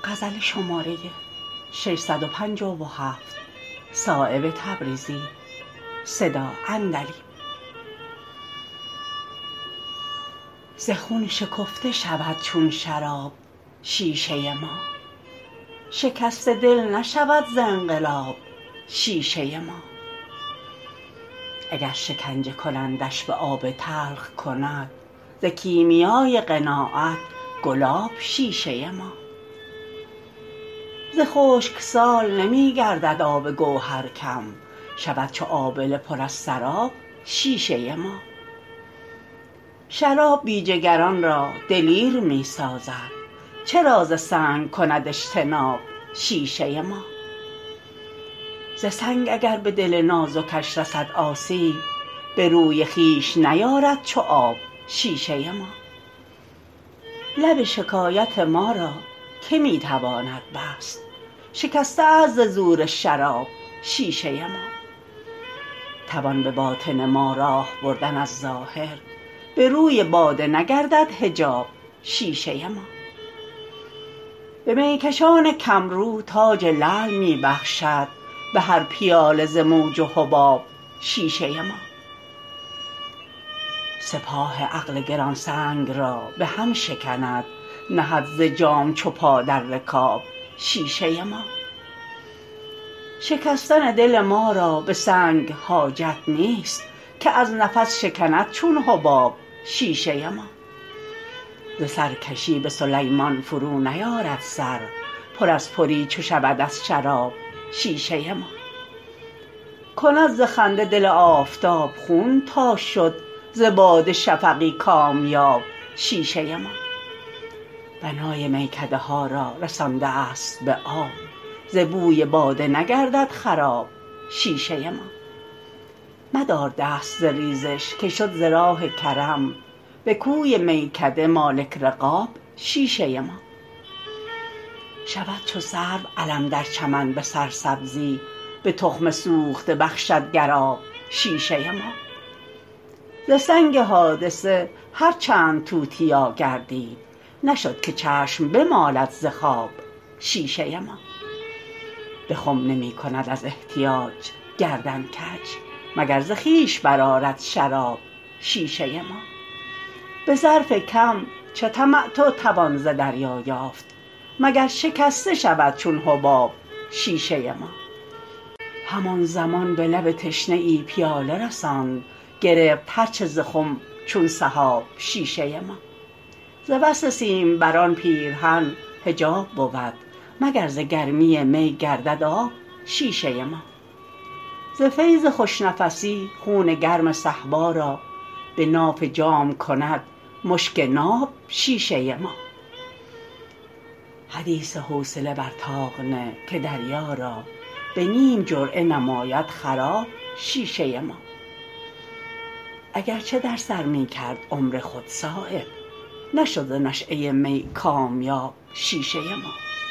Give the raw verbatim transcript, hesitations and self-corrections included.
غزل شماره ششصد و پنجاه و هفت صایب تبریزی صدا اندلی ز خون شکفته شود چون شراب شیشه ما، شکسته دل نشود ز انقلاب شیشه ما. اگر شکنجه کنندش به آب تلخ کند ز کیمیای قناعت گلاب شیشه ما. ز خشکسال نمی گردد آب گوهر کم، شود چو آبله پر از سراب شیشه ما. شراب بی جگران را دلیر می سازد، چرا ز سنگ کند اجتناب شیشه ما. ز سنگ اگر به دل نازکش رسد آسیب، به روی خویش نیارد چو آب شیشه ما. لب شکایت ما را که می تواند بست، شکسته است ز زور شراب شیشه ما. توان به باطن ما راه بردن از ظاهر، به روی باده نگردد حجاب شیشه ما. به میکشان کمرو تاج لعل می بخشد به هر پیاله ز موج و حباب شیشه ما. سپاه عقل گرانسنگ را به هم شکند، نهد ز جام چو پا در رکاب شیشه ما. شکستن دل ما را به سنگ حاجت نیست، که از نفس شکند چون حباب شیشه ما. ز سرکشی به سلیمان فرو نیارد سر، پر از پری چو شود از شراب شیشه ما. کند ز خنده دل آفتاب خون تا شد ز باده شفقی کامیاب شیشه ما. بنای میکده ها را رسانده است به آب، ز بوی باده نگردد خراب شیشه ما. مدار دست ز ریزش که شد ز راه کرم، به کوی میکده مالک رقاب شیشه ما. شود چو سرو علم در چمن به سرسبزی، به تخم سوخته بخشد گر آب شیشه ما. ز سنگ حادثه هر چند توتیا گردید، نشد که چشم بمالد ز خواب شیشه ما. به خم نمی کند از احتیاج گردن کج، مگر ز خویش برآرد شراب شیشه ما. به ظرف کم چه تمتع توان ز دریا یافت، مگر شکسته شود چون حباب شیشه ما. همان زمان به لب تشنه ای پیاله رساند، گرفت هر چه ز خم چون سحاب شیشه ما. ز وصل سیمبران پیرهن حجاب بود، مگر ز گرمی می گردد آب شیشه ما. ز فیض خوش نفسی خون گرم صهبا را به ناف جام کند مشک ناب شیشه ما. حدیث حوصله بر طاق نه که دریا را به نیم جرعه نماید خراب شیشه ما. اگر چه در سر می کرد عمر خود صایب، نشد ز نشأه می کامیاب شیشه ما.